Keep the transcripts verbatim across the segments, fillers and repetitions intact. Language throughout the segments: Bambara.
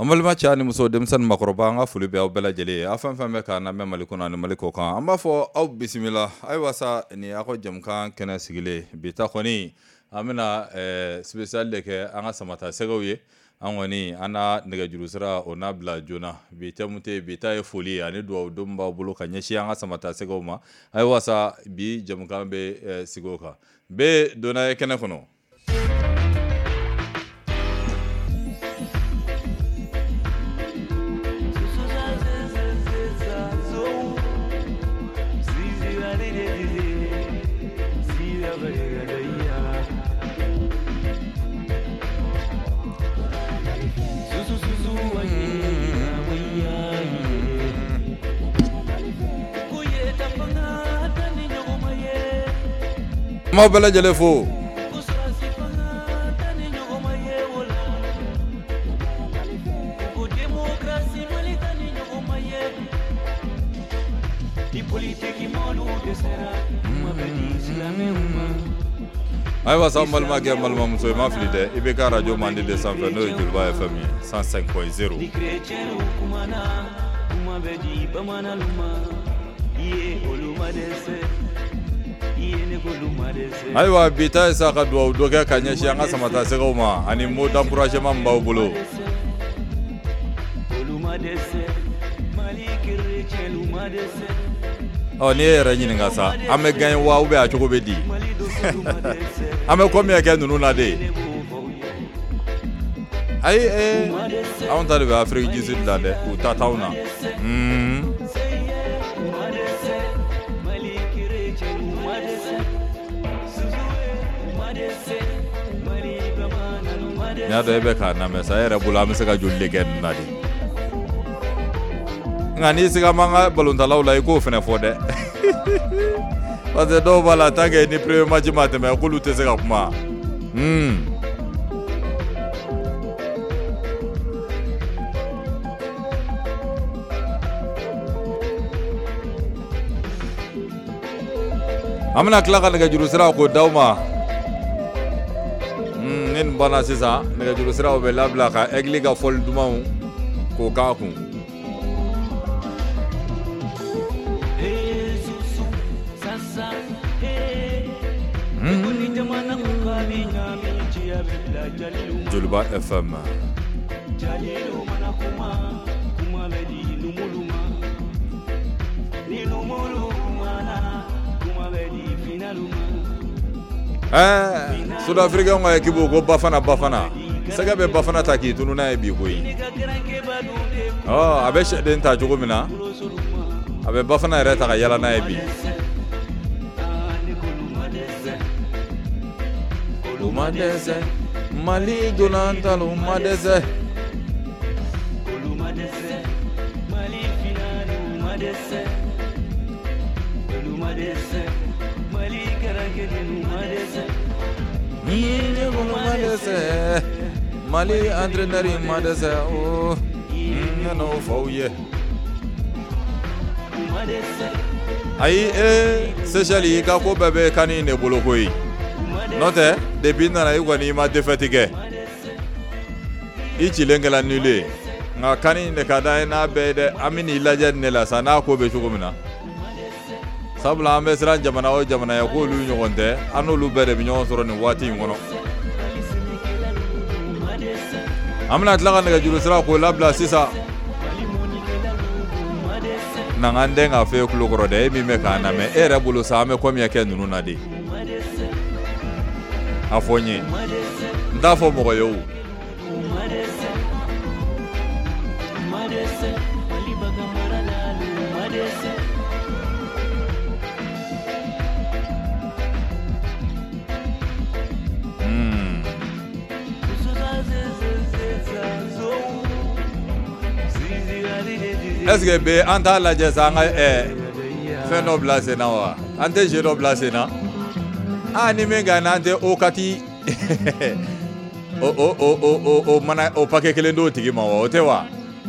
Amalma chani muso demsan makroba nga fulu be bela jeli afan fam ka na me malikuna ni maliko kan amba fo au bismillah ay wasa ni ako jamkan kana sigile bita khoni amina eh special de ke anga samata segawiye an wani ana daga jurusira ona bla jona bita mute bita e foli ani do dumba bulu kan yashi anga samata segawma ay wasa bi jamkan be eh, sigoka be dona e kana kono ma bela jele fo ay wasa malma ge malma muso ma flide ibe ka radio mandi de cent vingt no julba F M cent cinq point zéro aywa bita isa ka do do ka kanya shi anga samata segoma ani mo d'encouragement mbaw bolo oh ni era nyini ngasa ame gan wa ube a choko bedi ame komi ake nunu na de ay eh on tare be Afrique du Sud là de ou tatauna mm ya da ebe ka na mesa era bula mesa ka jolle ken na di ngani siga manga balunta laula iko fene fode parce do bala tage ni premier match mate me ko lute sega kuma hmm amna klaka daga jurusira ko dawma nin bana sisa daga jurusira be labla ka egli ga fol duma ko ka ku Julba F M eh South Africa ngwa ekibo go bafana bafana sega be bafana taki tunu na ebi ko yi oh abe sheden ta jogo mina abe bafana reta ka yala na ebi Lumadese Mali Donanta Lumadese Lumadese Mali finalo Lumadese Lumadese Mali karagede Lumadese Niye Lumadese Mali entraîneur Lumadese oh no fauye Lumadese ai eh sejali ka ko bebe kani ne bolokoi note depuis nana yuko ni ma defetige ichi lengela nule nga kani ne kada na bede amini laje ne la sana ko be chugumina sabla ambe sran jamana o jamana ya ko lu nyogonde anu lu bere bi nyon soro ni wati ngono amna tlaga ne juru sra ko labla sisa nangande nga fe ku lokoro de mi me kana me era bulu sa me ko mi yake nunu na de afonye ndafo mo yo mm est-ce be anta la jesanga eh fe no blase na wa ante je no blase na ani menga nante okati o o o o o mana o pake kelendo tigi ma o tewa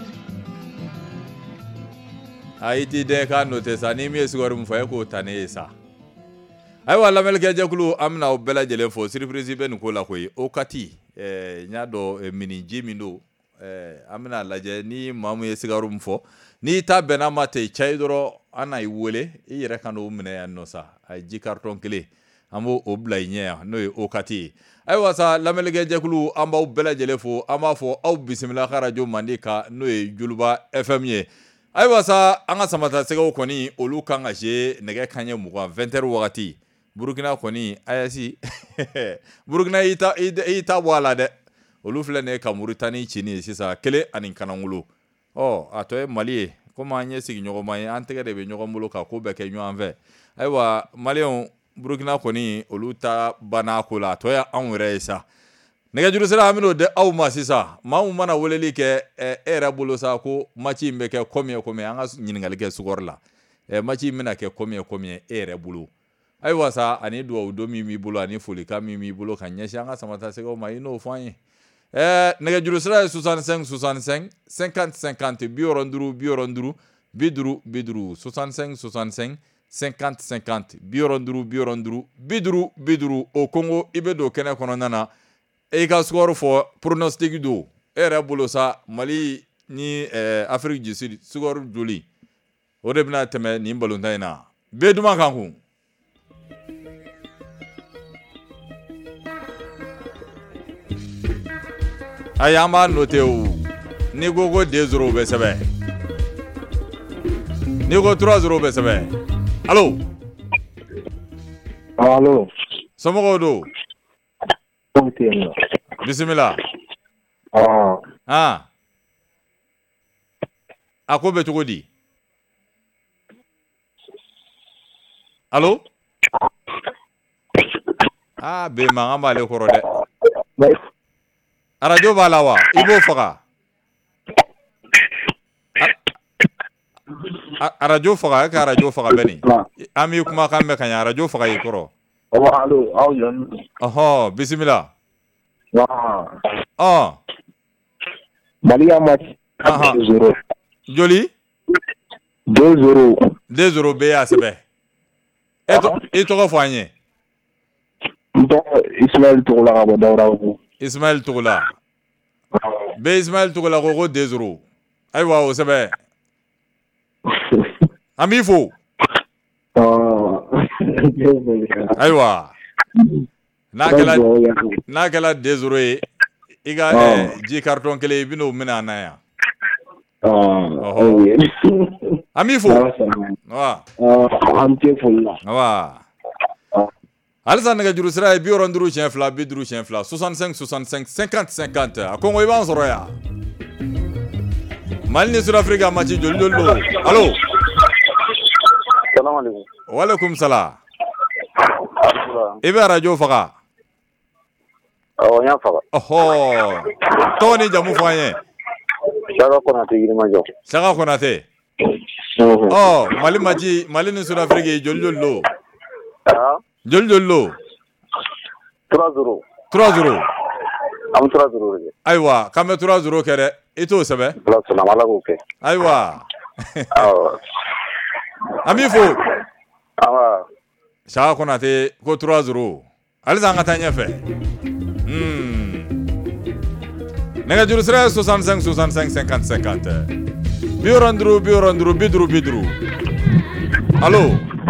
aiti de ka notesa ni mi sigor mu fa ko tanesa ay wala mel ke jakulu amna o bela jele fo surprise ben ko la koy okati eh nyado mini jimindo eh amina lajɛ ni mamu ye sigaru mun fɔ ni ta bɛnna ma te cɛ dɔrɔn an na i wele i yɛrɛ ka n'o minɛ yan nɔ sa a ji carton kelen an b'o o bila i ɲɛ yan n'o ye o kati ye ayiwa sa lamɛnnikɛ jɛkulu an b'aw bɛɛ lajɛlen fo an b'a fɔ aw bisimila ka radio mandi ka n'o ye Juluba F M ye ayiwa sa an ka samata sɛgɛw kɔni olu kan ka je nɛgɛ kanɲɛ mugan vingt heures wagati Burukina kɔni ayasi Burukina i ta i ta bɔ a la dɛ olu filɛ nin ye ka Muritani ci ni sisan kelen ani kanangolo ɔ a tɔ ye Mali ye komi an ye sigiɲɔgɔnma ye an tɛgɛ de bɛ ɲɔgɔn bolo ka ko bɛɛ kɛ ɲɔgɔn fɛ ayiwa maliyɛnw Burukina kɔni olu ta banna ko la a tɔ ye anw yɛrɛ ye sa nɛgɛjuru sira an bɛn'o di aw ma sisan maa min mana weleli kɛ e yɛrɛ bolo sa ko match in bɛ kɛ komi ye komi an ka ɲininkali kɛ sukɔri la match in bɛna kɛ komi ye komi e yɛrɛ bolo ayiwa sa ani duwawu don min b'i bolo ani folikan min b'i bolo ka ɲɛsin an ka samata sɛgɛw ma i n'o fɔ an ye Eh, nɛgɛjuru sira ye soixante-cinq soixante-cinq cinquante cinquante bi wɔɔrɔ ni duuru bi wɔɔrɔ ni duuru bi duuru bi duuru soixante-cinq soixante-cinq cinquante cinquante bi wɔɔrɔ ni duuru bi wɔɔrɔ ni duuru bi duuru bi duuru o kongo i bɛ don kɛnɛ kɔnɔna na e ka sukɔri fɔ pronostic don e yɛrɛ bolo sa Mali ni eh, Afrique du Sud sukɔri joli o de bɛna tɛmɛ nin balontan in na bɛɛ duman kan kun ayi an b'a noté o ni ko ko deux zéro bɛ sɛbɛn ni ko trois zéro bɛ sɛbɛn allo allo somɔgɔw don bisimila ah ah a ko bɛ cogo di allo ah bɛɛ mankan b'ale kɔrɔ dɛ radio b'a la wa i b'o faga radio faga e ka radio faga bɛni an b'i kumakan mɛn ka ɲɛ radio faga i kɔrɔ allo aw yan ɔhɔ bisimila ah Mali ya match deux zéro joli deux zéro deux zéro bɛ a sɛbɛn e tɔgɔ fɔ an ye n tɔgɔ Ismaël Togola ka bɔ Daoudakou Ismaël Togola bɛ Ismaël Togola ko ko deux zéro ayiwa o sɛbɛn an b'i fo ayiwa n'a kɛla n'a kɛla deux zéro ye i ka ji carton kelen i bɛn'o minɛ an na yan an b'i fo an tɛ foli la awa halisa nɛgɛjuru sira ye bi wɔɔrɔ ni duuru siɲɛ fila bi duuru siɲɛ fila soixante-cinq soixante-cinq cinquante cinquante a ko n ko i b'an sɔrɔ yan Mali ni Sud-Afrique match joli joli don allo salamaleykum waaleykum sala i bɛ radio faga awɔ n y'a faga ɔhɔ tɔgɔ ni jamu fɔ an ye Saka Konate Yirimajɔ Saka Konate ɔ Mali match Mali ni Sud-Afrique joli joli don joli joli don trois zéro trois zéro an bɛ trois zéro de kɛ ayiwa k'an bɛ trois zéro kɛ dɛ i t'o sɛbɛn Ala sɔnna Ala k'o kɛ ayiwa awɔ an b'i fo awa Saka Konate ko trois zéro halisa an ka taa ɲɛfɛ nɛgɛjuru sira ye soixante-cinq soixante-cinq cinquante cinquante bi wɔɔrɔ ni duuru bi wɔɔrɔ ni duuru bi duuru bi duuru allo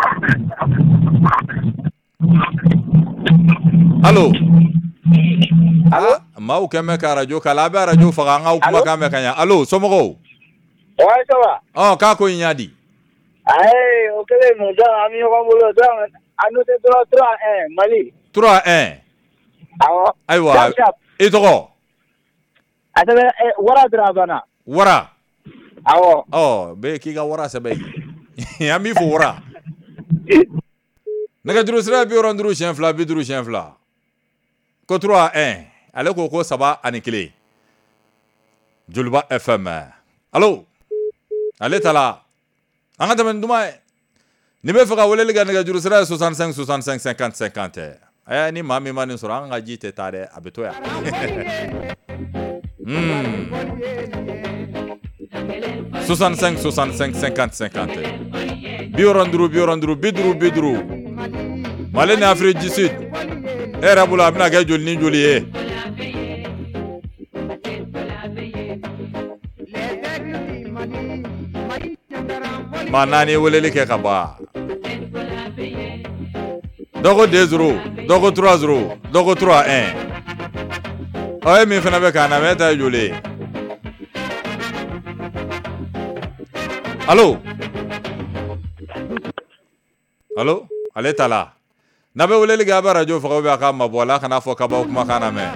allo allo maaw kɛn bɛ ka radio kala a bɛ radio faga an k'aw kumakan mɛn ka ɲɛ allo somɔgɔw ouais ça va ɔ k'a ko in y'a di ayi o kɛlen no donc an bɛ ɲɔgɔn bolo donc a noté trois trois un Mali trois un awɔ ayiwa i tɔgɔ a sɛbɛn Wara Darabana Wara awɔ ɔ bɛɛ k'i ka Wara sɛbɛn yen an b'i fo Wara nɛgɛjuru sira bi wɔɔrɔ ni duuru siɲɛ fila bi duuru siɲɛ fila ko trois un ale ko ko saba ani kelen Juluba F M allo ale ta la an ka tɛmɛ ni duman ye ni bɛ fɛ ka weleli kɛ nɛgɛjuru sira ye soixante-cinq soixante-cinq cinquante cinquante ɛ ni maa min ma nin sɔrɔ an ka ji tɛ taa dɛ a bɛ to yan soixante-cinq soixante-cinq cinquante cinquante bi wɔɔrɔ ni duuru bi wɔɔrɔ ni duuru bi duuru bi duuru Mali ni Afrique du Sud e yɛrɛ bolo a bɛna kɛ joli ni joli ye maa naani weleli kɛ ka bɔ dɔ ko deux zéro dɔ ko trois zéro dɔ ko trois un ɔ e min fana bɛ k'an lamɛn e ta ye joli ye allo allo ale ta la n'a bɛ weleli kɛ a bɛ radio faga ou bien a k'a mabɔ la a kana fɔ kabaw kumakan na mɛn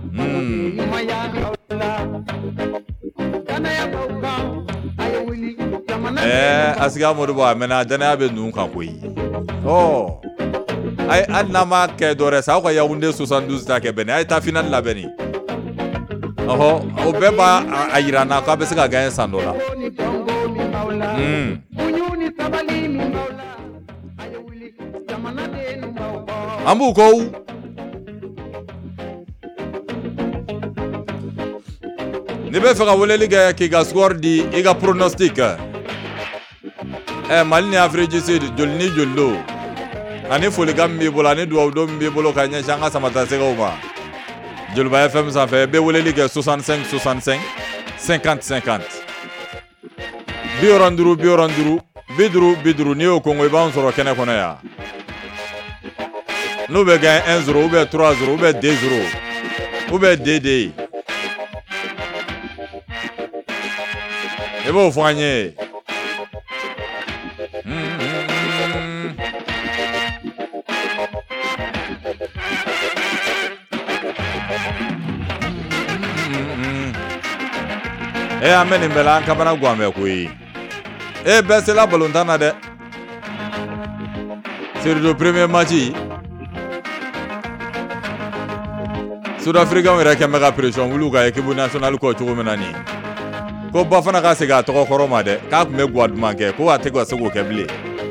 ɛɛ Askia Modibo a mɛnna danaya bɛ ninnu kan koyi ɔ ayi hali n'a ma kɛ dɔ wɛrɛ sa aw ka Yaoundé soixante-douze ta kɛ bɛnni a ye taa finale la bɛnni ɔhɔ o bɛɛ b'a a yira n na k'a bɛ se ka gagner san dɔ la an b'u kɔ n'i bɛ fɛ ka weleli kɛ k'i ka score di i ka pronostic ɛ Mali ni Afrique du Sud joli ni joli don ani folikan min b'i bolo ani dugawu min b'i bolo ka ɲɛsin an ka samatasɛgɛw ma Joliba F M sanfɛ i bɛ weleli kɛ soixante-cinq soixante-cinq cinquante cinquante bi wɔɔrɔ ni duuru bi wɔɔrɔ ni duuru bi duuru bi duuru n'i y'o kɔngɔ i b'an sɔrɔ kɛnɛ kɔnɔ yan n'u bɛ gagner un zéro ou bien trois zéro ou bien deux zéro ou bien deux deux i b'o fɔ an ye e an bɛ nin bɛɛ la an kamana gan bɛ koyi e bɛɛ sela balontan na dɛ surtout premier match Sud-Africains yɛrɛ kɛn bɛ ka pression wuli u ka équipe nationale kɔ cogo min na nin ko Bafana ka segin a tɔgɔ kɔrɔ ma dɛ k'a tun bɛ guwa duman kɛ ko a tɛ ka se k'o kɛ bilen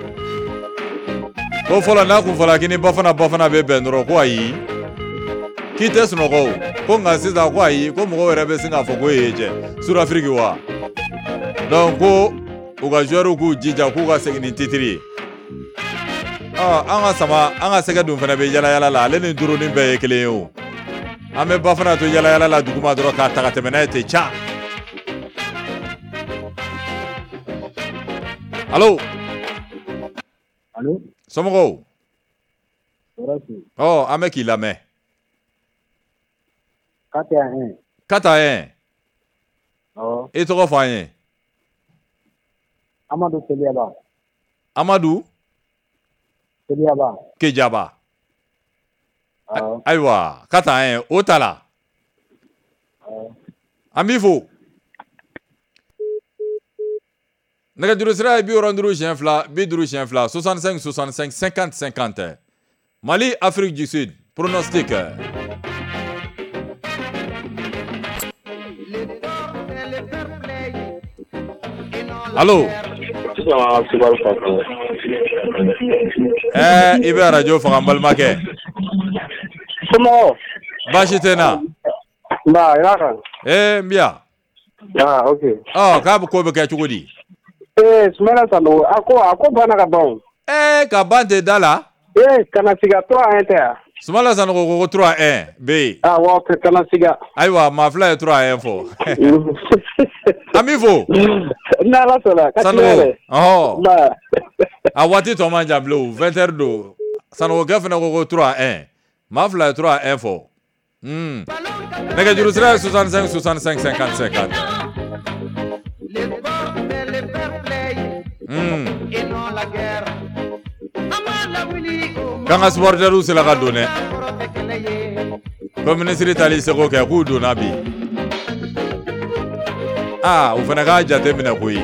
ko fɔlɔ n'a kun fɔra k'i ni Bafana Bafana bɛ bɛn dɔrɔn ko ayi k'i tɛ sunɔgɔ o ko nka sisan ko ayi ko mɔgɔw yɛrɛ bɛ sin k'a fɔ ko e ye cɛ Sud-Afrique wa donc ko u ka joueurs k'u jija k'u ka segin ni titre ye ɔ an ka sama an ka sɛgɛ dun fana bɛ yala yala la ale ni Durunin bɛɛ ye kelen ye o an bɛ Bafana to yala yala la duguma dɔrɔn k'a ta ka tɛmɛ n'a ye ten ca allo allo somɔgɔw ɔ an bɛ k'i lamɛn quatre à un i tɔgɔ fɔ an ye Amadou Kejaba Amadou Kejaba Kejaba ayiwa quatre à un o ta la an b'i fo nɛgɛjuru sira ye bi wɔɔrɔ ni duuru siɲɛ fila bi duuru siɲɛ fila soixante-cinq soixante-cinq cinquante cinquante Mali Afrique du Sud pronostic allo ɛɛ i bɛ radio faga n balimakɛ somɔgɔw baasi tɛ n na nba i b'a kan ee n bi yan ah ok ɔ k'a bɛ ko bɛ kɛ cogo di ee Sumala Sanogo a ko a ko banna ka ban o ee ka ban tɛ da la ee kana siga trois un tɛ yan Sumala Sanogo ko ko trois un bɛ yen awɔ kana siga ayiwa maa fila ye trois un fɔ an b'i fo n'Ala sɔnna ka Sanogo tiɲɛ yɛrɛ ɔhɔ nba a waati tɔ man jan bilen o vingt heures don Sanogokɛ fana ko ko trois un maa fila ye trois un fɔ nɛgɛjuru sira ye soixante-cinq soixante-cinq cinquante cinquante k'an ka supporteriw sera ka don dɛ ko minisiri tali seko kɛ k'u donna bi aa u fana k'a jate minɛ koyi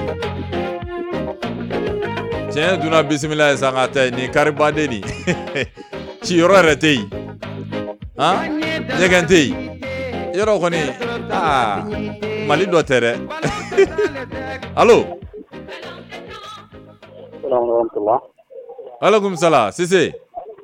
tiɲɛ dunna bisimila ye san ka tɛ nin karibaden nin ciyɔrɔ yɛrɛ tɛ yen ɲɛgɛn tɛ yen yɔrɔ kɔni aa Mali dɔ tɛ dɛ allo alaikum salam Sise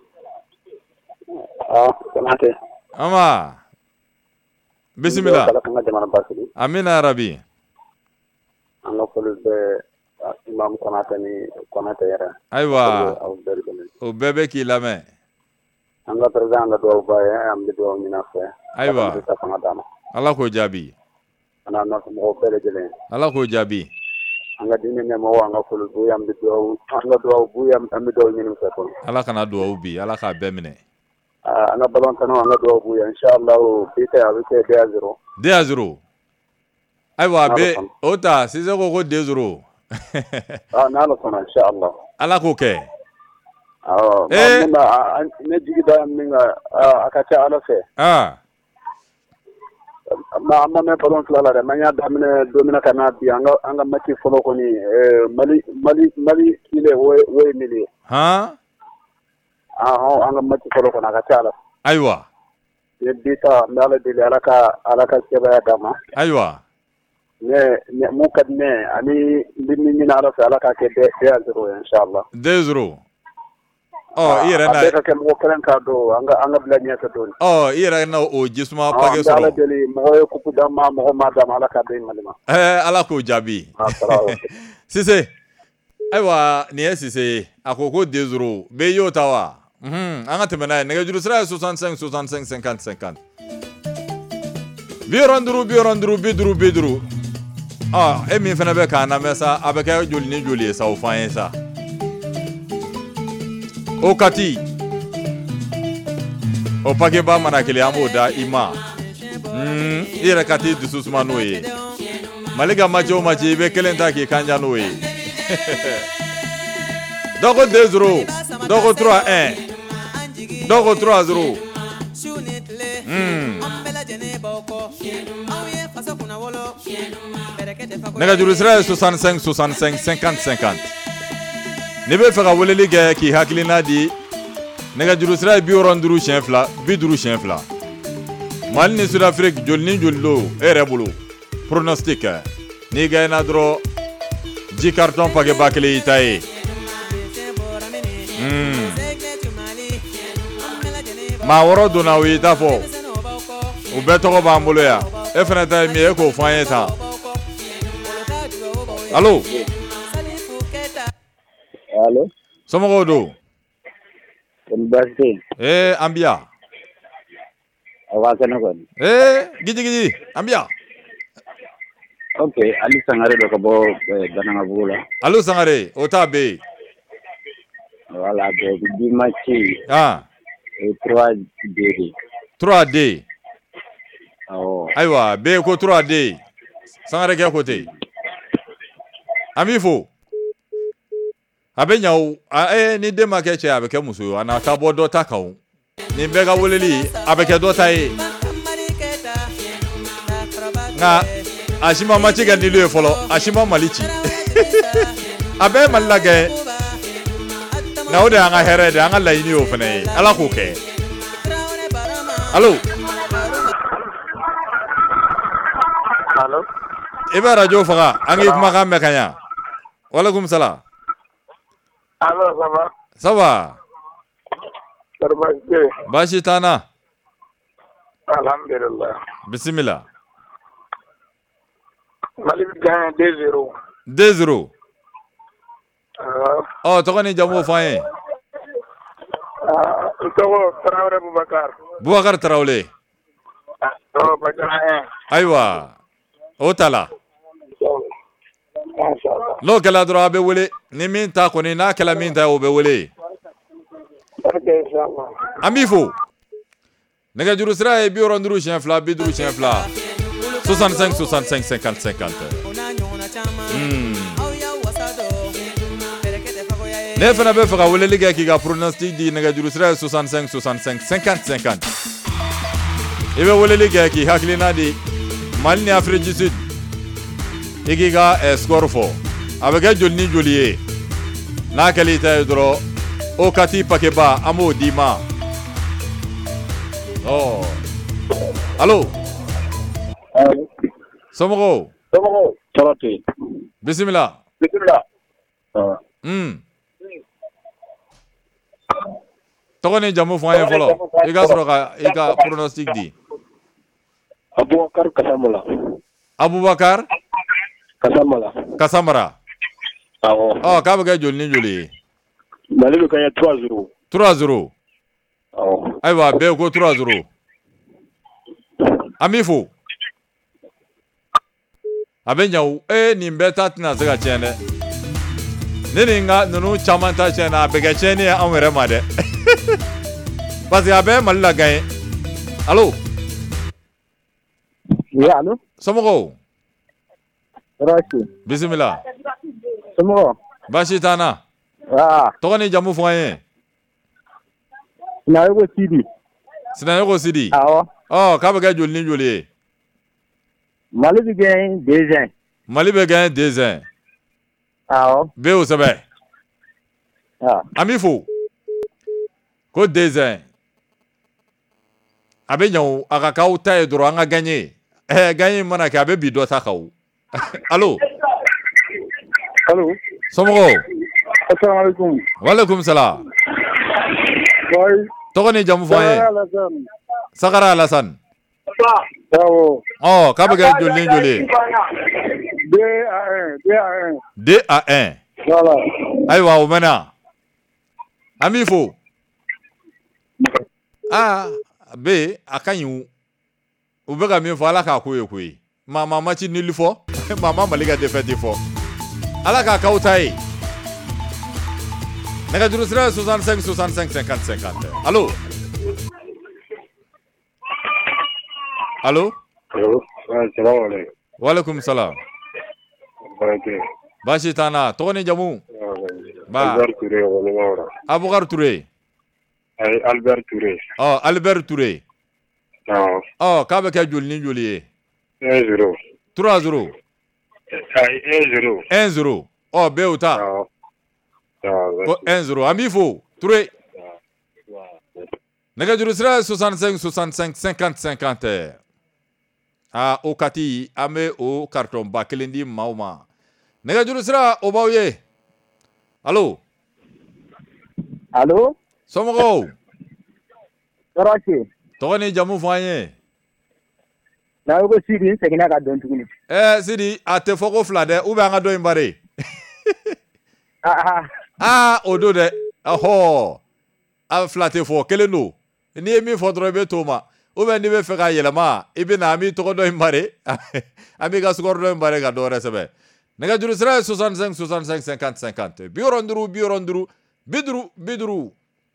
Konate ama bisimila amina arabi an ka foli bɛ Imam Konate ni Konate yɛrɛ ayiwa o bɛɛ bɛ k'i lamɛn an ka président ka dugawu ba ye an bɛ dugawu ɲini a fɛ ayiwa fanga d'a ma ala k'o jaabi a n'a nɔfɛ mɔgɔw bɛɛ lajɛlen ala k'o jaabi an ka diinɛ ɲɛmɔgɔ an ka foli b'u ye an bɛ dugawu an ka dugawu b'u ye an bɛ dugawu ɲini u fɛ fɔlɔ. Ala kana duwawu bi Ala k'a bɛɛ minɛ. an ka balontannaw an ka dugawu b'u ye inchallah bi tɛ a bɛ kɛ deux à zéro. deux à zéro. Ayiwa be o ta Cisse ko ko deux zéro. ah n'Ala sɔnna inchallah. Ala k'o kɛ. awɔ ne jigi da min ka a ka ca Ala fɛ. ah ma an ma mɛn ballon fila la dɛ n'an y'a daminɛ don min na ka na bi an ka an ka match fɔlɔ kɔni Mali Mali Mali kile o ye nin ye. han ahɔn an ka match fɔlɔ kɔni a ka ca Ala. Ayiwa. ne bi ta n bɛ Ala deli Ala ka Ala ka sɛbɛya d'a ma. Ayiwa. ne mun ka di ne ani n bɛ min ɲini Ala fɛ Ala k'a kɛ deux à zéro ye inchallah. deux zéro. Oh, i yɛrɛ na a bɛɛ ka kɛ mɔgɔ kelen k'a don an ka an ka bila ɲɛfɛ dɔɔni. Oh, i yɛrɛ na o jisuma paquet sɔrɔ. an bɛ Ala deli mɔgɔ ye kupu d'a ma mɔgɔ m'a d'a ma Ala k'a bɛn Mali ma. Eh, Ala k'o jaabi. Cisse. Ayiwa nin ye Cisse ye a ko ko deux zéro bɛɛ y'o ta wa. unhun an ka tɛmɛ n'a ye nɛgɛjuru sira ye soixante-cinq soixante-cinq cinquante cinquante. bi wɔɔrɔ ni duuru bi wɔɔrɔ ni duuru bi duuru bi duuru. ah e min fana bɛ k'an lamɛn sa a bɛ kɛ joli ni joli ye sa o fɔ an ye sa. o kati o paquet ba mana kelen an b'o da i ma. Hmm, i yɛrɛ ka t'i dusu suma n'o ye. Mali ka match o match i bɛ kelen ta k'i kanja n'o ye. dɔ ko deux zéro dɔ ko trois un dɔ ko trois zéro. Hmm. nɛgɛjuru sira ye soixante-cinq soixante-cinq cinquante cinquante. N'i bɛ fɛ ka weleli kɛ k'i hakilina di nɛgɛjuru sira ye bi wɔɔrɔ ni duuru siɲɛ fila bi duuru siɲɛ fila. Mali ni Sud Afrique joli ni joli don e yɛrɛ bolo pronostic n'i gagné dɔrɔn dix carton paquet ba kelen y'i ta ye. Hmm. maa wɔɔrɔ donna o y'i ta fɔ o bɛɛ tɔgɔ b'an bolo yan e fana ta ye min ye e k'o fɔ an ye tan. Allo. Allo. Somɔgɔw don. baasi tɛ yen. ee an bi yan. a b'a kɛnɛ kɔni. ee gidi gidi an bi yan. ok Ali Sangare dɔ ka bɔ Banankabugu la. Ali Sangare o t'a bɛ yen. voilà donc bi match ah trois D. trois D. awɔ. ayiwa bɛɛ ko trois D. Sangare kɛ ko ten. an b'i fo. a bɛ ɲa o eh ni den ma kɛ cɛ a bɛ kɛ muso ye a na taa bɔ dɔ ta kan o. nin bɛɛ ka weleli a bɛ kɛ dɔ ta ye. nka a si ma match kɛ nilu ye fɔlɔ a si ma Mali ci. a bɛɛ ye Mali la kɛ. nka o de y'an ka hɛrɛ de an ka laɲini y'o fana ye Ala k'o kɛ. Allo. allo. i bɛ radio faga an k'i kumakan mɛn ka ɲa. walekum salam. allo ça va. ça va. Baasi baasi t'an na. alhamdulilah. bisimila. Mali bɛ gagné deux zéro. deux zéro. awɔ. ɔ tɔgɔ ni jamu fɔ an ye. n tɔgɔ Tarawele Bubakar. Bubakar Tarawele. awɔ Bajara. ayiwa o ta la. n'o kɛla dɔrɔn a bɛ wele ni min ta kɔni n'a kɛla min ta ye o bɛ wele. an b'i fo. nɛgɛjuru sira ye bi wɔɔrɔ ni duuru siɲɛ fila bi duuru siɲɛ fila soixante-cinq soixante-cinq cinquante cinquante. ne fana bɛ fɛ ka weleli kɛ k'i ka pronostic di nɛgɛjuru sira ye soixante-cinq soixante-cinq cinquante cinquante. i bɛ weleli kɛ k'i hakilina di Mali ni Afrique du Sud i k'i ka score fɔ a bɛ kɛ joli ni joli ye n'a kɛli i ta ye dɔrɔn o kati paquet ba an b'o d'i ma. ɔ allo. somɔgɔw. somɔgɔw. tɔɔrɔ tɛ yen. bisimila. bisimila. un tɔgɔ ni jamu fɔ an ye fɔlɔ i ka sɔrɔ ka i ka pronostic di. Abubakar Kasamala. Abubakar Kasamala. Kasamara. awɔ. ɔ k'a bɛ kɛ joli ni joli ye. Mali bɛ gagné trois zéro. trois zéro. awɔ. ayiwa bɛɛ ko trois zéro. an b'i fo. a bɛ ɲa o ee nin bɛɛ ta tɛna se ka tiɲɛ dɛ ne ni n ka ninnu caman ta tiɲɛ na a bɛ kɛ tiɲɛni ye anw yɛrɛ ma dɛ parce que a bɛ Mali la gagné allo oui allo somɔgɔw Rashi bisimila somɔgɔw baasi t'an na aa tɔgɔ ni jamu fɔ an ye Sinayogo Sidi Sinayogo Sidi awɔ ɔ k'a bɛ kɛ joli ni joli ye Mali bɛ gagné deux ans Mali bɛ gagné deux ans awɔ bɛ o sɛbɛn aa an b'i fo ko deux ans a bɛ ɲa o a ka k'aw ta ye dɔrɔn an ka gagné ɛɛ gagné mana kɛ a bɛ bi dɔ ta kan o allo allo somɔgɔw asalaamaaleykum walekum salam oui tɔgɔ ni jamu fɔ an ye Sagara Alassane awɔ ɔ k'a bɛ kɛ joli ni joli ye deux à un deux à un deux à un voilà ayiwa o mɛnna an b'i fo aa be a ka ɲi o u bɛ ka min fɔ ala k'a ko ye koyi maa maa ma ci nili fɔ maa ma Mali ka défaite fɔ ala k'a k'aw ta ye nɛgɛjuru sira ye soixante-cinq soixante-cinq cinquante cinquante allo allo allo salaamaaleykum walekum salam barake baasi t'an na tɔgɔ ni jamu ba Albert Touré Wolomaura Abubakar Touré ay Albert Touré ɔ Albert Touré awɔ ɔ k'a bɛ kɛ joli ni joli ye un zéro trois zéro ay un zéro un zéro ɔ bɛɛ o ta awɔ awɔ ko un zéro an b'i fo Touré nɛgɛjuru sira ye soixante-cinq soixante-cinq cinquante cinquante aa o kati an bɛ o carton ba kelen di maaw ma nɛgɛjuru sira o b'aw ye allo allo somɔgɔw Rashi tɔgɔ ni jamu fɔ an ye Sinayogo Sidi n seginna ka dɔn tuguni ɛɛ Sidi a tɛ fɔ ko fila dɛ ou bien an ka dɔ in bare aa aa o don dɛ ɔhɔ a fila tɛ fɔ kelen don n'i ye min fɔ dɔrɔn i bɛ t'o ma ou bien n'i bɛ fɛ k'a yɛlɛma i bɛ na an b'i tɔgɔ dɔ in bare an b'i ka sukɔrɔ dɔ in bare ka dɔ wɛrɛ sɛbɛn nɛgɛjuru sira ye soixante-cinq soixante-cinq cinquante cinquante bi wɔɔrɔ ni duuru bi wɔɔrɔ ni duuru bi duuru bi duuru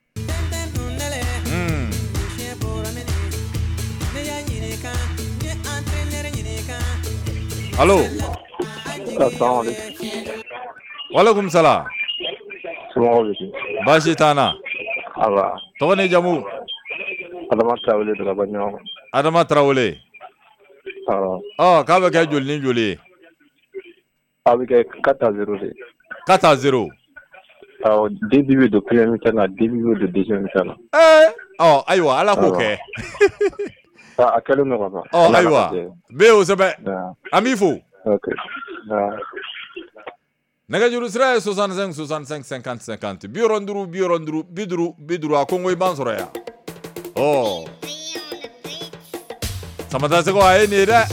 allo asalaamaaleykum walekum salam somɔgɔw bɛ di baasi t'an na awa tɔgɔ ni jamu Adama Traoré de ka bɔ ɲɔgɔn Adama Traoré awɔ ɔ k'a bɛ kɛ joli ni joli ye a bɛ kɛ quatre à zéro de quatre à zéro awɔ début bɛ don première mi-temps na début bɛ don deuxième mi-temps na ɛɛ ɔ ayiwa ala k'o kɛ a kɛlen don ka ban ɔ ayiwa bɛ o sɛbɛn an b'i fo ok nɛgɛjuru sira ye soixante-cinq soixante-cinq cinquante cinquante bi wɔɔrɔ ni duuru bi wɔɔrɔ ni duuru bi duuru bi duuru a ko n ko i b'an sɔrɔ yan ɔ Samata Seko a ye nin ye dɛ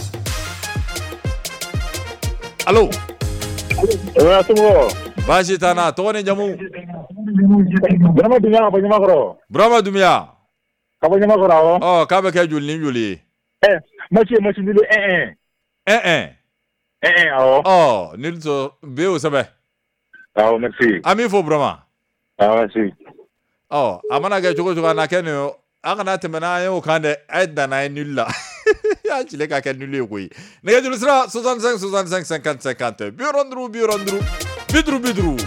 allo oya somɔgɔw baasi t'an na tɔgɔ ni jamu Burama Dumiya ka bɔ Ɲamakɔrɔ Burama Dumiya ka bɔ Ɲamakɔrɔ awɔ ɔ k'a bɛ kɛ joli ni joli ye ɛ match ye match nul un un un un un un awɔ ɔ ni sɔrɔ bɛ o sɛbɛn awɔ merci an b'i fo Burama awɔ merci ɔ a mana kɛ cogo o cogo a na kɛ nin ye an kana tɛmɛ n'an ye o kan dɛ a ye dan n'an ye nul la y'a cile ka kɛ nul ye koyi nɛgɛjuru sira soixante-cinq soixante-cinq cinquante cinquante bi wɔɔrɔ ni duuru bi wɔɔrɔ ni duuru bi duuru bi duuru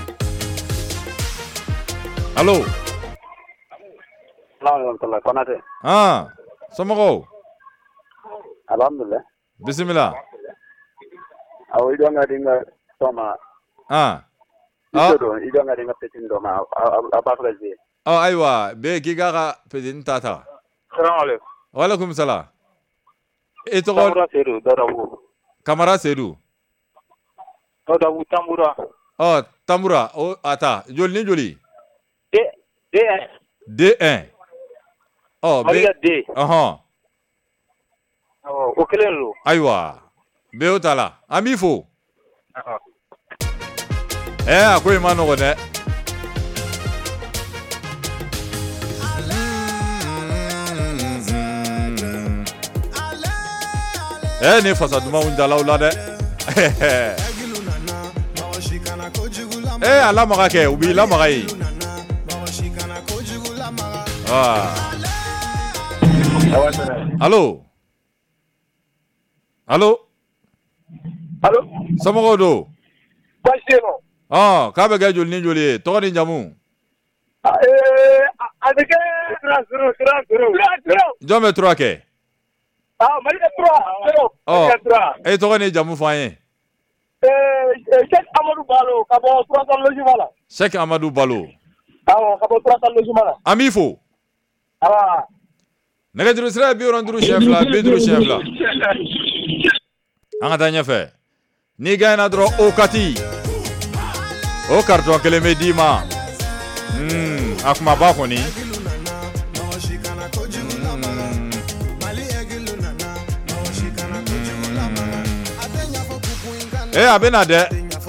allo salaamaaleykum Konate han somɔgɔw alhamdulilayi bisimila awɔ i dɔn ka di n ka tɔn ma han i to don i dɔn ka di n ka petini dɔ ma a b'a fɛ ka jouer ɔ ayiwa bɛɛ k'i k'a ka petini ta ta salaamaaleykum walekum salam i tɔgɔ Tambura Seydou Dadabu Kamara Seydou Dadabu Tambura ɔ Tambura o a ta joli ni joli D D un D un ɔ Mali ka bɛ D ɔhɔn awɔ o kelen don ayiwa bɛɛ o ta la an b'i fo ɛɛ a ko in ma nɔgɔn dɛ ɛɛ ni fasa dumanw dalaw la dɛ Eh ala maga ke ubi la maga yi. Ah. Allô. Allô. Allô. Somogo do. Bashiro. Ah, ka be ga joli ni joli to ni jamu. Eh, avec trois zéro trois zéro. Jome trois ke. Ah, Malika trois zéro. Oh. Eh to ni jamu fa yin. Eh, Cheikh Amadou Balo, ka bo trois cents logement là. Cheikh Amadou Balo. Ah, ka bo trois cents logement là. Amifo. Ah. Nega duru sira bi oran duru chef la bi duru chef la. Anga tanya fe. Ni gaina dro o kati. O karton kele medima. Hmm, akuma ba ko ni. Eh abena de.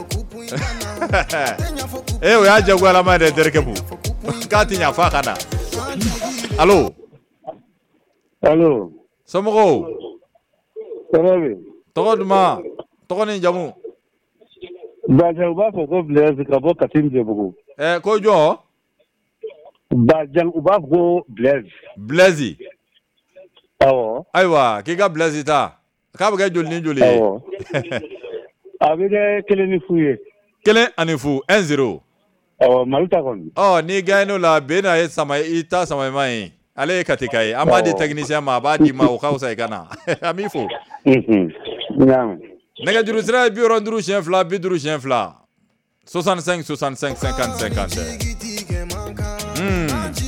Eh o ya jagwa la ma de derkebu. Kati nya fa kana. Allô. Allô. Somogo. Salut. Togoduma. Togoni jamu. Bajang uba ko Blaise ka bo katim je bugu. Eh ko jo? Bajang uba go Blaise. Blaise. Awo. Aywa, ki ga Blaise ta. Ka ba ga joli joli. Awo. Abide kele ni fuye. Kele anifu un zéro. Awo maluta kon. Oh, ni gaino la bena ye sama ita sama mai. Ale katikai. Ama di technicien ma ba di ma o kausa kana. Amifu. Mhm. Nyam. Nega juru sira bi oron duru chien fla bi duru chien fla. soixante-cinq soixante-cinq cinquante cinquante. Hmm.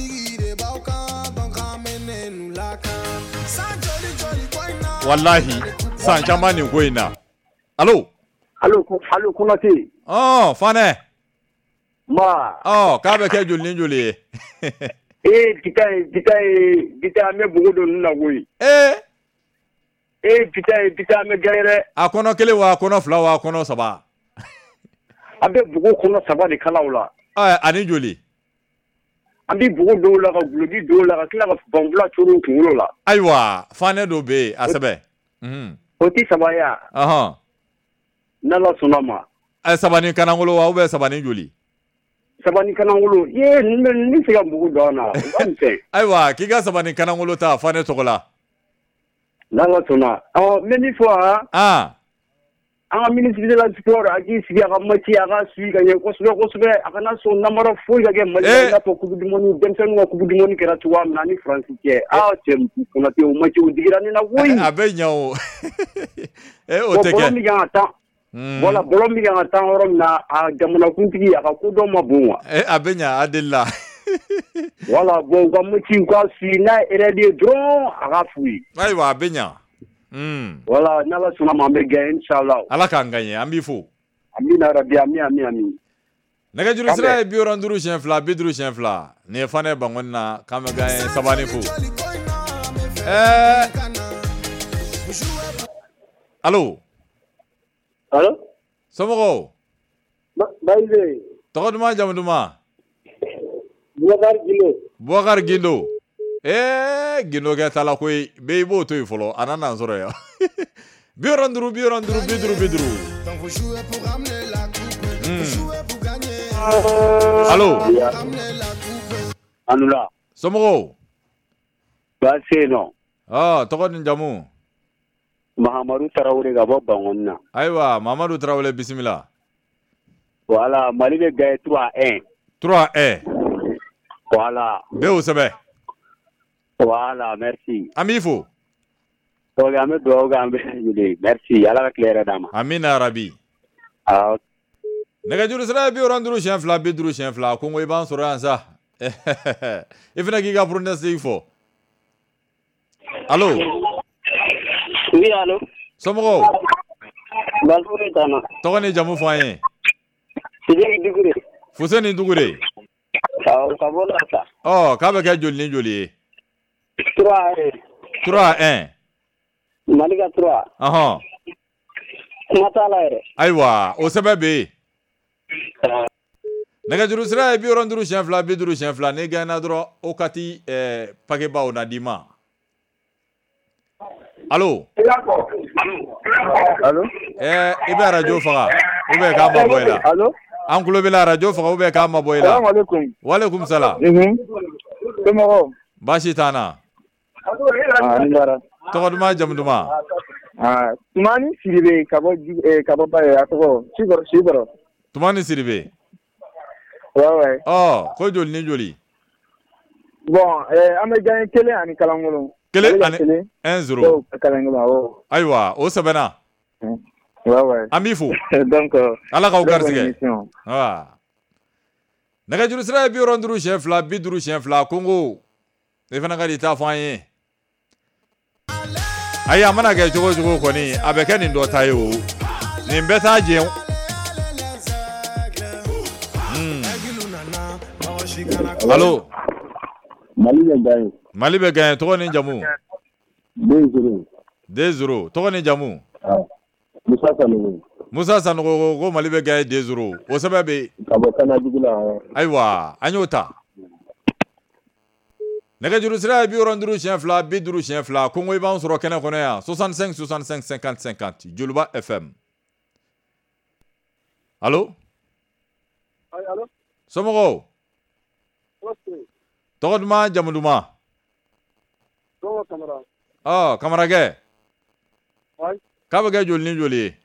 Wallahi, san chamani goina. Allô? Allô, allô, Konate. Oh, fane. Ma. Oh, ka be ke joli joli. Eh, kita kita kita me bugo do na goyi. Eh. Eh, kita kita me gaire. Akono kele wa akono fla wa akono saba. Abe bugo kono saba de kalaula. Ah, ani joli. Abi bugo do la ka glogi do la ka kila ka bangula churu kulo la. Aywa, fane do be asabe. Mhm. Oti saba ya. Aha. Nala sunama. Ay sabani kanangolo wa ube sabani joli. Sabani kanangolo. Ye ni ni se ka bugo do na. Amse. Aywa, kiga sabani kanangolo ta fane tokola. Nala suna. Oh, many fois. Ah. Anga ministre de la sport aki sigi aka mati aka sigi ka ye kosbe kosbe aka na so namara foi ka ke mali na to kubu dimoni demsen ngo kubu dimoni kera tuwa na ni France ke a tem kuna te o mati o digira ni na woi Abenya o. Eh o teke. Bolo mi ga ta. Bola bolo mi ga ta oro na a jamuna kuntigi aka ko do mabunwa. Eh abenya adilla. Wala bo ga mati ko si na eredi dron aka fui. Aywa abenya. Mm. Wala nala suna mamberga inshallah. Ala kanganye ambifu. Amina rabbi ami ami ami. Naga juru sira bi oranduru chien fla bi duru chien fla. Ne fane bangonna kama gaye sabani fu. Eh. Allô. Allô? Somogo. Ba baile. Togoduma jamduma. Boubacar Gindo. Boubacar Gindo. Eh, Gindo ga tala koy be bo toy folo anana nzoro ya. Bioranduru bioranduru biduru biduru. Donc vous jouez pour ramener la coupe, vous jouez pour gagner. Allô. Anula. Somogo. Ba seno. Ah, togodin jamu. Mahamadou Traoré ga bo bangonna. Aywa, Mamadou Traoré bismillah. Voilà, Mali de gagne trois un. trois un. Voilà. Be o sebe. Voilà, merci. Amifo. Programme do gambe yidi. Merci. Ala claire dama. Amina Rabi. Ah. Nega juru sira bi oranduru chien fla bi duru chien fla ko ngoy ban sura ansa. Ifina giga pour ndesi fo. Allô. Oui, allô. Somogo. Balfouri tana. Togoni jamu foyen. Sidi Dugure. Fuseni Dugure. Ah, ka bola ta. Oh, ka be ka joli joli. trois un. trois un. Malika trois. Aha. Matala ere. Aywa, o sababe. Naga juru sira bi oranduru chien fla bi duru chien fla ne gana dro okati eh pakeba ona dima. Allo Allo eh i bɛ radio faga ou bien k'a ma bɔ i la Allo an tulo b'i la radio faga ou bien k'a ma bɔ i la Salam alaikum Walekum salam Mhm Somɔgɔw baasi t'an na Ah ni bara tɔgɔ duman jamu duman Ah Tumani Sidibe ka bɔ eh ka bɔ ba a tɔgɔ Sikɔrɔ Sikɔrɔ Tumani Sidibe Ouais ouais oh ko joli ni joli Bon eh an bɛ gagné kelen ani Kalankolo kelen ani un zéro Kalankolo awɔ ayiwa o sɛbɛnna Ouais ouais an b'i fo donc ala k'aw garisigɛ ah nɛgɛjuru sira ye bi wɔɔrɔ ni duuru siyɛn fila bi duuru siyɛn fila Kongo i fana ka di ta fɔ an ye ayi a mana kɛ cogo cogo kɔni a bɛ kɛ nin dɔ ta ye o nin bɛɛ t'a jɛn allo Mali bɛ gagné Mali bɛ gagné tɔgɔ ni jamu deux zéro deux zéro tɔgɔ ni jamu Musa Sanogo Musa Sanogo ko Mali bɛ gagné deux zéro o sɛbɛn bɛ ka bɔ Kanadugu la ayiwa an y'o ta nɛgɛjuru sira ye bi wɔɔrɔ ni duuru siyɛn fila bi duuru siyɛn fila Kongo i b'an sɔrɔ kɛnɛ kɔnɔ yan soixante-cinq soixante-cinq cinquante cinquante Joliba F M allo Allo somɔgɔw tɔgɔ duman jamu duman Tɔgɔ Kamara ɔ kamarakɛ Ayi k'a bɛ kɛ joli ni joli ye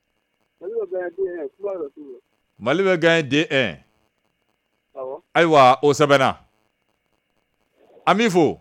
Mali bɛ gagné D un Mali bɛ gagné D un awɔ ayiwa o sɛbɛnna an b'i fo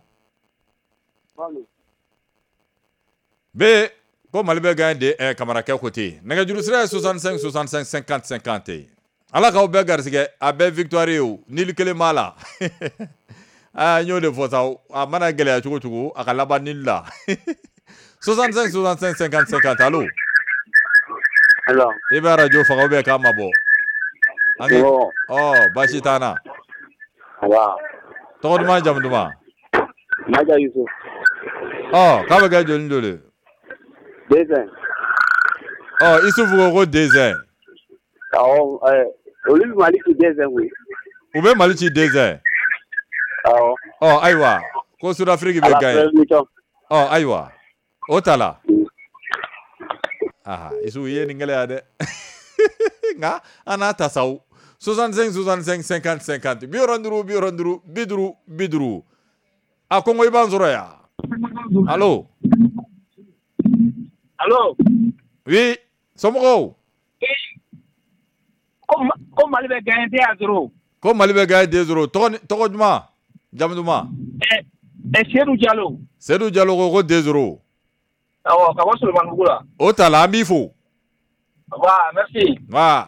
B ko Mali bɛ gagné D un kamarakɛ ko ten nɛgɛjuru sira ye soixante-cinq soixante-cinq cinquante cinquante ala k'aw bɛɛ garisigɛ a bɛɛ victoire ye o nili kelen b'a la aa n y'o de fɔ sa a mana gɛlɛya cogo cogo a ka laban nili la soixante-cinq soixante-cinq cinquante cinquante allo Allo i bɛ radio faga ou bien k'a ma bɔ an kɛ ɔ baasi t'an na Awa tɔgɔ duman jamu duman Maja Yusuf ɔ k'a bɛ kɛ joli ni joli Dezen ɔ Isufu ko ko deux awɔ eh olu bɛ Mali ci Dezen koyi u bɛ Mali ci deux awɔ ɔ ayiwa ko Sud Afrique bɛ gagné ɔ ayiwa o ta la ah Isu ye nin gɛlɛya dɛ nka an n'a ta sa o soixante-cinq soixante-cinq cinquante cinquante bi wɔɔrɔ ni duuru bi wɔɔrɔ ni duuru bi duuru bi duuru a Kongo i b'an sɔrɔ yan allo Allo oui somɔgɔw ko Mali bɛ gagné deux à zéro ko Mali bɛ gagné deux zéro tɔgɔ tɔgɔ duman jamu duman eh eh Seydou Diallo Seydou Diallo ko ko deux zéro awɔ ka bɔ Solomanugu la o ta la an b'i fo wa merci wa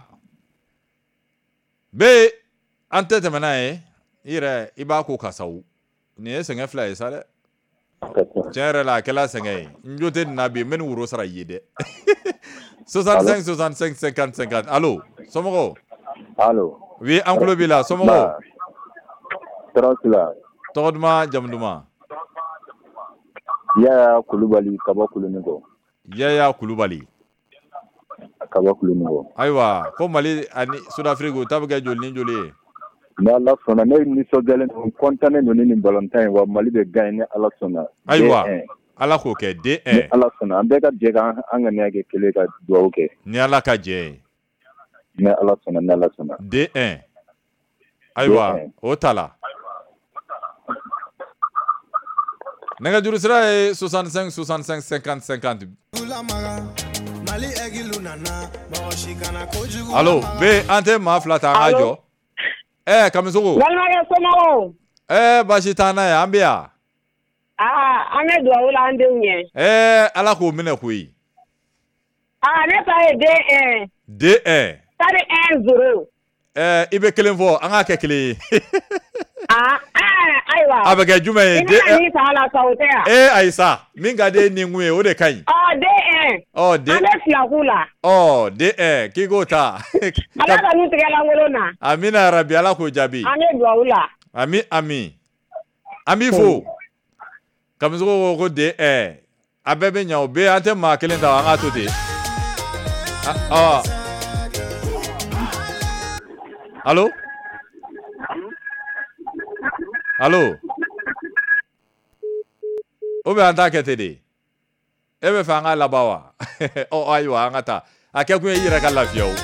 B an tɛ tɛmɛ n'a ye i yɛrɛ i b'a ko ka sa o nin ye sɛgɛn fila ye sa dɛ tiɲɛ yɛrɛ la a kɛla sɛgɛn ye n jo tɛ nin na bi n bɛ nin woro sara i ye dɛ soixante-cinq soixante-cinq cinquante cinquante allo somɔgɔw allo oui an tulo b'i la somɔgɔw Tarawele la tɔgɔ duman jamu duman Yaya Kulubali ka bɔ Kulonikɔ Yaya Kulubali ka bɔ Kulonikɔ ayiwa ko Mali ani Sud Afrique u ta bɛ kɛ joli ni joli ye ni Ala sɔnna ne nisɔndiyalen don n kɔntannen don ni nin ballon tan ye wa Mali bɛ gagné ni Ala sɔnna ayiwa ala k'o kɛ D un ni Ala sɔnna an bɛɛ ka jɛ ka an ŋaniya kɛ kelen ka dugawu kɛ ni ala ka jɛ ye ni Ala sɔnna ni Ala sɔnna D un ayiwa o ta la nɛgɛjuru sira ye soixante-cinq soixante-cinq cinquante cinquante allo B an tɛ maa fila ta an ka jɔ ɛɛ Kamisogo balimakɛ somɔgɔw ɛɛ baasi t'an na yan an bɛ yan aa an bɛ dugawu la an denw ɲɛ ɛɛ ala k'o minɛ koyi aa ne ta ye D un D un ça de un zéro ɛɛ i bɛ kelen fɔ an k'a kɛ kelen ye aa ayiwa a bɛ kɛ jumɛn ye i bɛna min ta a la sa o tɛ yan ee ayi sa min ka di e ni kun ye o de ka ɲi ɔ D un ɔ D an bɛ fila k'u la ɔ D un k'i k'o ta ala ka n'u tigɛ lankolon na amina yarabi ala k'o jaabi an bɛ dugawu la ami ami an b'i fo Kamisogo ko ko D un a bɛɛ bɛ ɲɛ o bɛɛ an tɛ maa kelen ta an k'a to ten ɔ allo allo ou bien an t'a kɛ ten de e bɛ fɛ an ka laban wa ɔ ayiwa an ka taa a kɛ kun ye i yɛrɛ ka lafiya o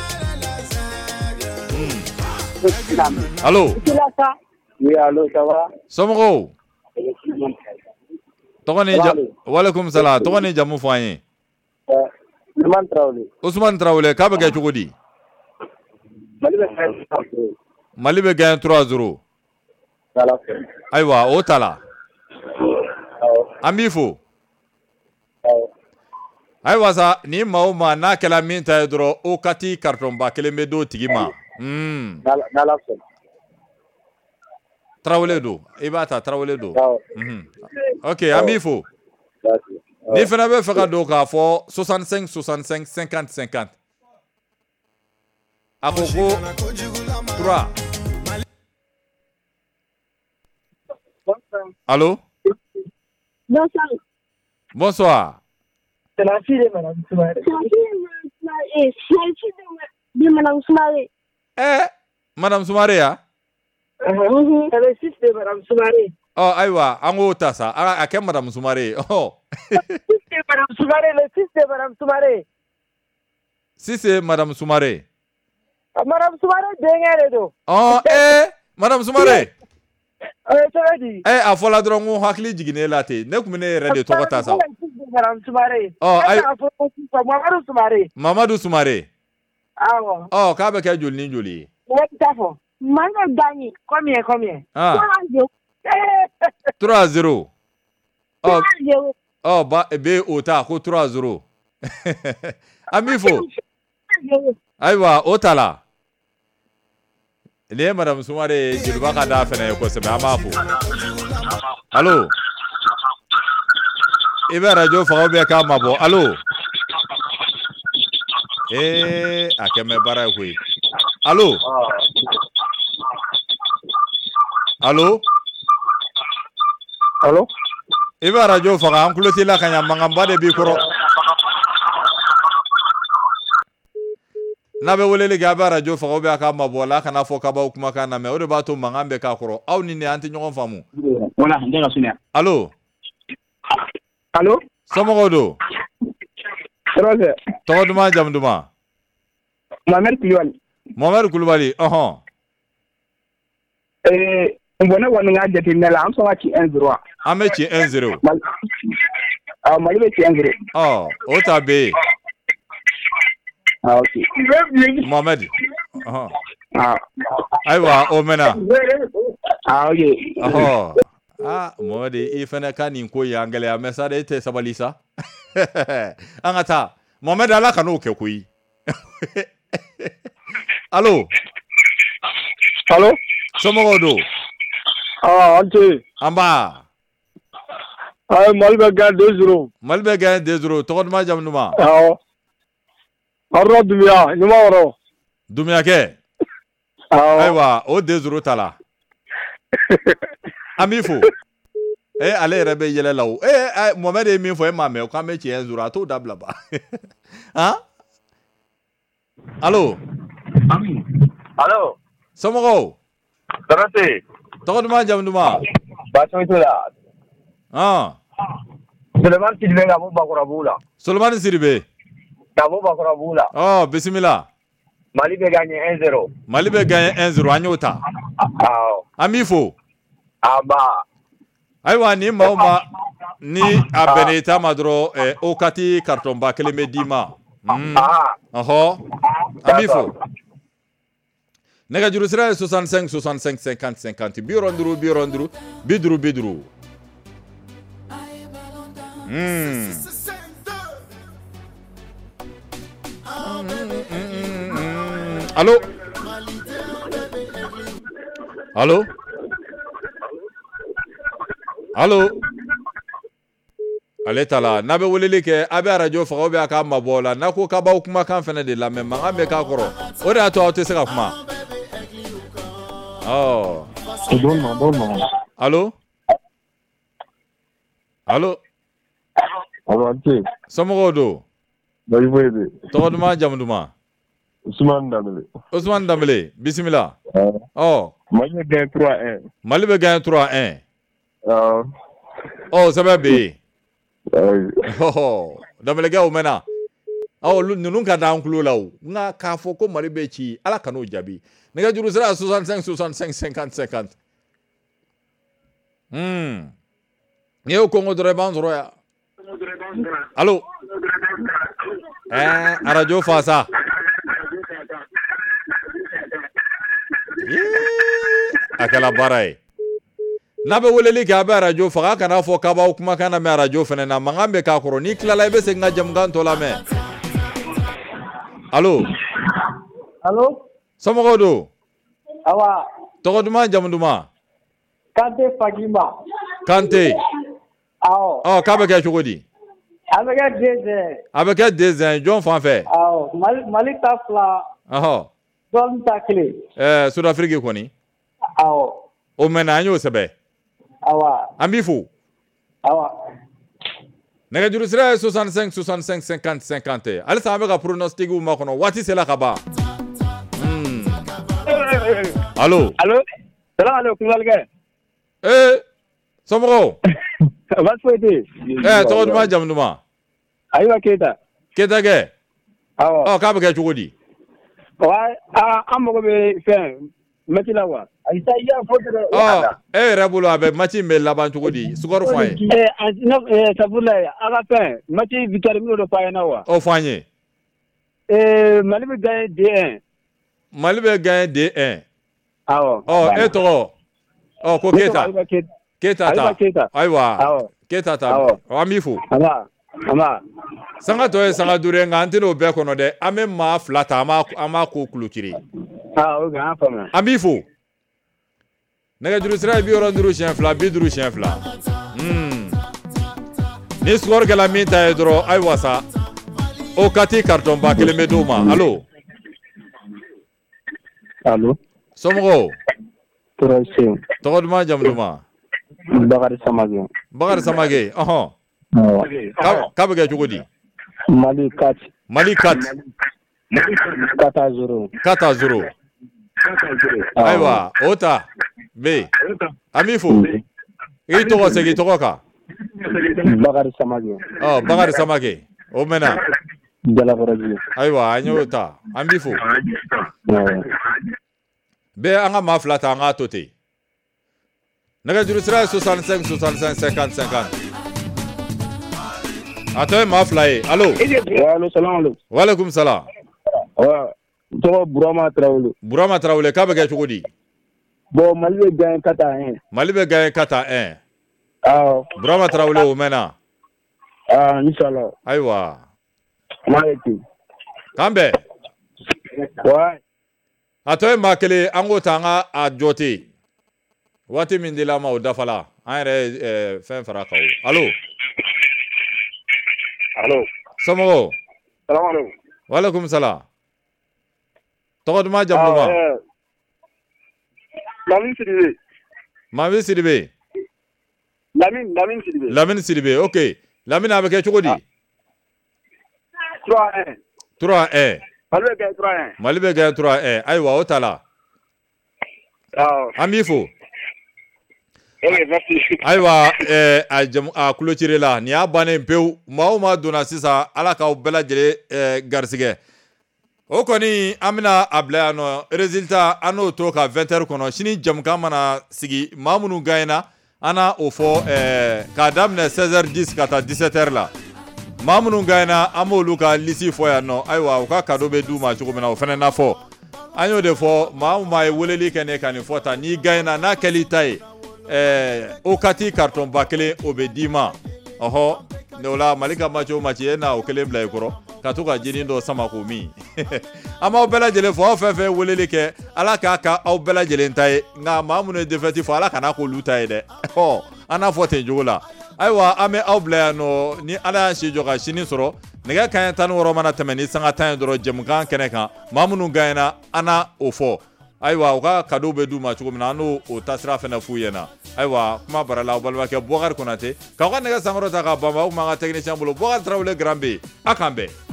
allo oui allo ça va somɔgɔw tɔgɔ ni jamu walekum salam tɔgɔ ni jamu fɔ an ye Usman Traoré Usman Traoré k'a bɛ kɛ cogo di Mali bɛ gagné trois zéro ayiwa o ta la an b'i fo ayiwa sa ni maa o maa n'a kɛla min ta ye dɔrɔn o kati carton ba kelen bɛ d'o tigi ma Traoré do i b'a ta Traoré do ok an b'i fo ni fana bɛ fɛ ka don k'a fɔ soixante-cinq soixante-cinq cinquante cinquante a ko ko trois allo Bonsoir. Bonsoir. C'est la fille de Madame Soumaré. C'est la fille de Madame Soumaré. Eh, Madame Soumaré ya? Uh-huh. C'est le fils de Madame Soumaré. Oh, aïwa, an k'o ta sa. A kɛ Madame Soumaré. Oh. Le fils de Madame Soumaré, le fils de Madame Soumaré. Si c'est Madame Soumaré. Madame Soumaré denkɛ de don. Oh, eh, Madame Soumaré. Eh, cogo di? Eh, a fɔla dɔrɔn ko hakili jiginnen la ten. Ne kun bɛ ne yɛrɛ de tɔgɔ ta sa. Madame Soumaré. Oh, ayi. Mamadou Soumaré. Mamadou Soumaré. Awɔ. Oh, k'a bɛ kɛ joli ni joli ye? Ne t'a fɔ. Manga gagné. Combien, combien? Ah. trois zéro. Oh, oh, ba be o ta ko trois zéro. An b'i fo. Ayiwa, o ta la. Ni ye Madame Soumaré jeliba ka da fɛnɛ ye kosɛbɛ an b'a fo. Allo. I bɛ radio faga ou bien k'a mabɔ. Allo. Eh, a kɛ mɛ baara ye koyi. Allo. Allo. Allo. I bɛ radio faga an tulo t'i la ka ɲa mankanba de b'i kɔrɔ. N'a bɛ weleli kɛ a bɛ radio faga ou bien a k'a mabɔ la a kana fɔ k'abaw kumakan na mɛ o de b'a to mankan bɛ k'a kɔrɔ aw ni ne an tɛ ɲɔgɔn faamu. Voilà, n tɛ ka sunya. Allo. Allo. Somɔgɔw don. Tɔrɔ tɔgɔ duman jamu duman. Mohamed Kulibali. Mohamed Kulibali ɔhɔn. Ee bon ne kɔni ka jateminɛ la an sɔn ka ci un zéro wa. An bɛ ci un zéro. Awɔ Mali bɛ ci un zéro. Ɔ o ta bɛ yen. Ah ok. Mohamed. ɔhɔn. Ah. Ayiwa o mɛnna. Ah ok. ɔhɔn. Ah Mohamed i fana ka nin ko y'an gɛlɛya mɛ sa de e tɛ sabali sa. An ka taa Mohamed ala kan'o kɛ koyi. Allo. Allo. Somɔgɔw don. Ah an tɛ. An b'a. Ayi Mali bɛ gagné deux zéro. Mali bɛ gagné deux zéro tɔgɔ duman jamu duman. Awɔ. Aruna Dumiya ɲuman wɔɔrɔ. Dumuyakɛ. Awɔ. Ayiwa o deux zéro ta la. An b'i fo. Eh ale yɛrɛ bɛ yɛlɛ la o. Eh Mohamed ye min fɔ e m'a mɛn o k'an bɛ ci un zéro a t'o dabila ba. Han. Allo. Allo. Somɔgɔw. Tɔrɔ tɛ yen. Tɔgɔ duman jamu duman. Baasi foyi t'o la. Han. Sulemani Sidibe ka bɔ Bakɔrɔbugu la. Sulemani Sidibe. Ka bɔ Bakɔrɔbugu la. Ɔ bisimila. Mali bɛ gagné un zéro. Mali bɛ gagné un zéro an y'o ta. Awɔ. An b'i fo. Aba. Ayiwa ni maa o maa ni a bɛnn'i ta ma dɔrɔn ɛ o kati carton ba kelen bɛ d'i ma. Ɔhɔ. An b'i fo. Nɛgɛjuru sira ye soixante-cinq soixante-cinq cinquante cinquante bi wɔɔrɔ ni duuru bi wɔɔrɔ ni duuru bi duuru bi duuru. Hmm. Allo. Allo. Allo. Ale ta la n'a bɛ weleli kɛ a bɛ radio faga ou bien a k'a mabɔ la n'a ko k'a b'aw kumakan fɛnɛ de lamɛn mankan bɛ k'a kɔrɔ o de y'a to aw tɛ se ka kuma. Ɔ. Allo. Allo. Allo Ante. Somɔgɔw don. Baasi foyi tɛ yen. Tɔgɔ duman jamu duman. Usman Dambele. Usman Dambele bisimila. Ɔ. Mali bɛ gagné trois un. Mali bɛ gagné trois un. Awɔ. Ɔ sɛbɛn bɛ yen. Ayi. Ɔhɔ damelege o mena aw nunun ka dan kulo la o nga ka fo ko mari be ci ala kanu jabi nega juru sira soixante-cinq soixante-cinq cinquante cinquante hmm Neo Congo de Rebanzro ya allo eh radio fasa akala barai nabe weleli ka ba radio faga kana fo ka ba kuma kana me radio fene na mangambe ka koro ni klala ibe se ngajam ganto la me allo allo somogodo awa togoduma jamduma Kante Fagimba Kante awo oh ka be ke chogodi avec des ans avec des ans John fan fait awo Mali tafla aha don takle eh South Afrique ko ni awo o mena anyo sebe awa ambifu awa nega juru sira soixante-cinq soixante-cinq cinquante cinquante ali sa ka pronostic u makono wati sela kaba hmm allo allo salam alaikum walga eh somro vas fete eh to duma jamduma aywa keta keta ge awo oh ka be ke chugodi wa amogo be fen matila wa aisa ya fotere oh eh rabulo abe machi me laban chugodi sukor fay eh no eh sabula aga fen mati victoire mi do fay na wa o fanye eh mali be gagné D un mali be gagné D un awo oh eh to oh ko keta keta ta aiwa keta ta amifu ama ama sanga to e sanga dure ngantino be kono de ame ma flata ama ama ko kulukiri ah o ga fama amifu nega duru sira bi oro duru chien fla bi duru chien fla hmm ni score que la minta e dro aiwa sa o kati carton ba kele meduma allo allo somgo Troisième. Togoduma jamduma. Bakari Samage. Bakari Samage. Aha. Kabe ga chugodi. Mali quatre. Mali quatre. quatre à zéro. quatre à zéro. Aiwa, ota. B. Amifu. Ii togo segi togo ka. Bakari Samage. Oh, Bakari Samage. O mena. Jalabaraji. Aiwa, anyota. Amifu. Be anga maflata anga tote. Naga juru sira soixante-cinq soixante-cinq cinquante cinquante. Atoy maflaye. Allo. Allo, salam alaikum. Wa alaikum salam. Wa to Burama Traoré. Burama Traoré ka be ga chugodi. Bon Mali be gagne quatre à un. Mali be gagne quatre à un. Ah. Burama Traoré o mena. Ah, inshallah. Aiwa. Maliki. Kambe. Ouais. Atoy makele ango tanga a jote. Wati mindila ma o dafala. Ayre eh fen faraka o. Allo. Allo. Somo. Salam alaikum. Wa alaikum salam. Togoduma jamduma. Ah, Lamine Sidibé. Mavi Sidibé. Lamine, Lamine Sidibé. Lamine Sidibé. OK. Lamine avec chogodi. trois à un. trois à un. Mali be gagne trois à un. Mali be gagne trois à un. Aywa otala. Ah. Amifo. Eh, merci. Aywa eh a jam a kulotire la ni abane pew mauma dona sisa ala ka bela jele eh garsige. O koni amina ablano resultat ano to ka vingt heures kono shini jamka mana sigi mamunu gaina ana ofo eh kadamne seize heures dix kata dix-sept heures la. Mamunu gaina amolu ka lisi fo ya no aywa o ka kado be duma chuko mena o fene na fo. Anyo de fo mamu mai woleli kene kani fota ni gaina na kelitai eh o kati carton bakele obedima. Oho nola malika macho machi na o kele bla ikoro katuka jini ndo sama ko mi. Ama o bela jele fo fe fe woleli ke ala ka ka o bela jele ntai nga mamu defeti fo ala kana ko lutai de. Oh ana fote jogola. Aywa ame awbla no ni ala shi joga shini soro nega kan tan woro mana temeni sanga tan doro jemkan keneka mamunu gaina ana ofo aywa uga kado be duma chugo mina no o tasra fena fuyena aywa kuma barala balwa ke bogar konate ka ga nega samaro ta ga bamba ma technicien bolo bogar Traoré grambe akambe